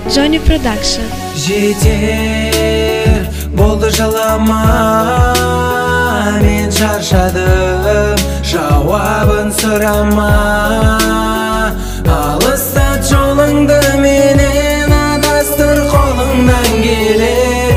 Johnny Production. Жетер болды жылама, мен шаршадым, жауабын сұрама. Алыстат жолыңды менен, адастыр қолыңдан келер.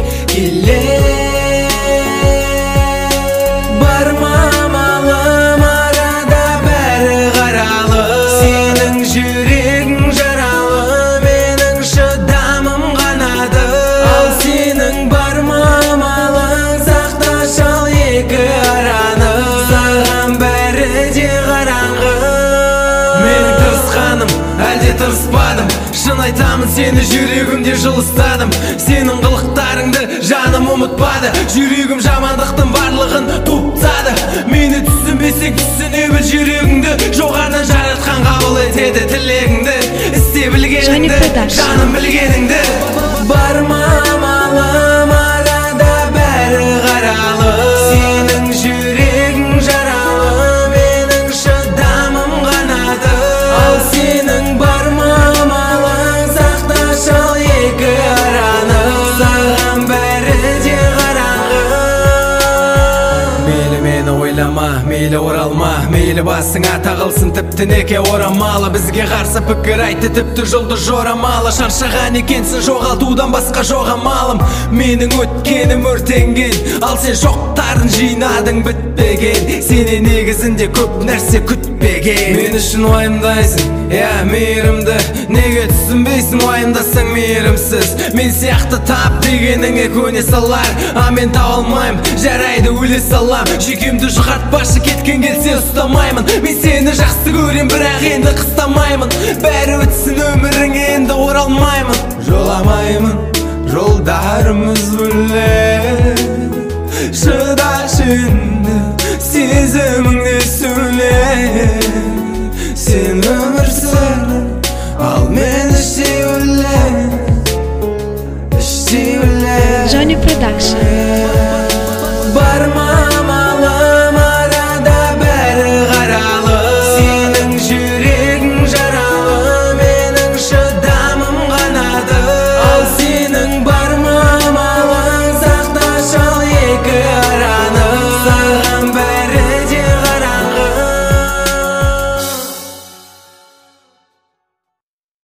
Барма малым, арада бәрі қаралы. Сенің жүрегің жаралы, менің шыдамым қанады. Ал сенің барма малың, сақташы ал екі араны. Саған бәрі де қараңғы. Менің тырысқаным, әлде тырыспадым. Шын айтамын, сені жүрегімде жылыстадым. Сенің қылықтарыңды жаным ұмытпады. Жүрегім жамандықтың барлығын туптады. Мені түсінбесең түсіне біл жүрегіңді. Жоғардан жаратқан қабыл етеді тілегіңді. Істе білгеніңді, жаным білгеніңді. Барма малым, арада бәрі қаралы. Сенің жүрегің жаралы, менің шыдамым қанады. Ал сенің барма малың, сақташы ал екі араны. Саған бәрі де қараңғы. Мейлі мені ойлама, мейлі оралма, мейлі басыңа тағылсын тіпті неке орамалы. Бізге қарсы пікір айтты тіпті жолды жорамалы. Шаршаған екенсің, жоғалтудан басқа жоқ амалым. Менің өткенім өртенген, ал сен жоқтарын жинадың бітпеген. Сенен негізінде көп нәрсе күтпеген. Мен үшін уайымдайсың, мейірімді, неге түсінбейсің? Уайымдасаң мейірімсіз. Мен сияқты тап дегеніңе көне салар, мен таба алмаймын, жарайды өле салам. Жүйкемді жұқартпашы, кеткен келсе ұстамаймын. Мен сені жақсы көрем, бірақ енді қыстамаймын. Бәрі өтсін өмірің, енді оралмаймын. Жоламаймын, жолдарымыз бөлек. Шыдашы енді, сезіміңде сөйле. Сен өмір сүр, ал мен іштей өлем. Johnny Production.